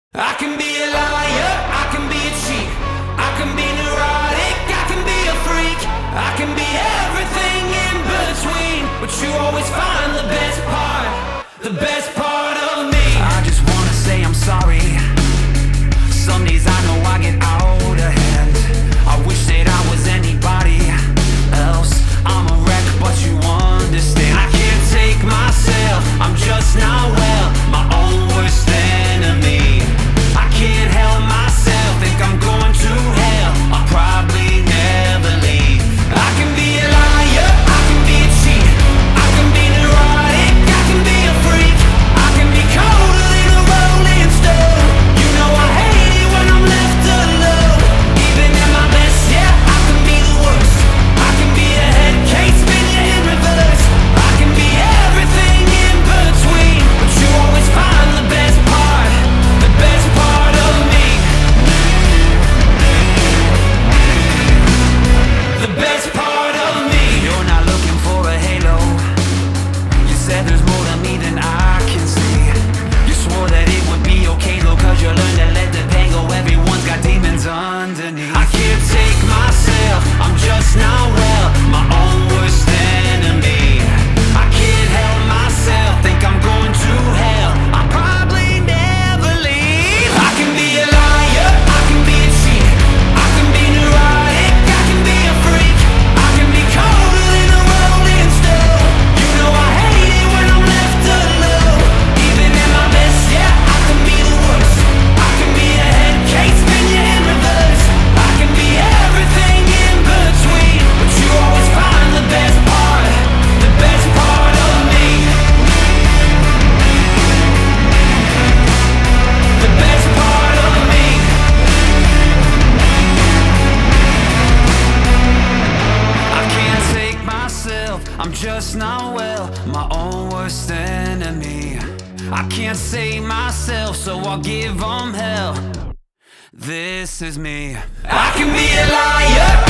I can be a liar, I can be a cheat, I can be neurotic, I can be a freak, I can be everything in between, but you always find the best part of me. I just wanna say I'm sorry. Some days I know I get out of hand. I wish that I was anybody else. I'm a wreck, but you understand. I can't take myself, I'm just not well, my own worst enemy. I can't help myself, think I'm going to hell, I'll probably never leave. I can be a liar, I can be a cheat, I can be neurotic, I can be a freak, I can be colder than a rolling stone. You know I hate it when I'm left alone. Even at my best, yeah, I can be the worst. I can be a head case, spin you in reverse. I can be everything in between, but you always find the best part of me. The best part of me. You're not looking for a halo. You said there's more to me than I can see. You swore that it would be okay though, cause you learned to let the pain go. Everyone's got demons underneath. I can't take myself, I'm just not well, my own worst enemy. I can't help myself, think I'm going to hell, I'll probably never leave. I can be a liar, I can be a cheat, I can be neurotic, I can be a freak, I can be colder than a rolling stone. You know I hate it when I'm left alone. Even at my best, yeah, I can be the worst. I can be a head case, spin you in reverse. I can be everything in between, but you always find the best part of me. The best part of me. I can't take myself, I'm just not well, my own worst enemy. I can't save myself, so I'll give 'em hell. This is me. I can be a liar,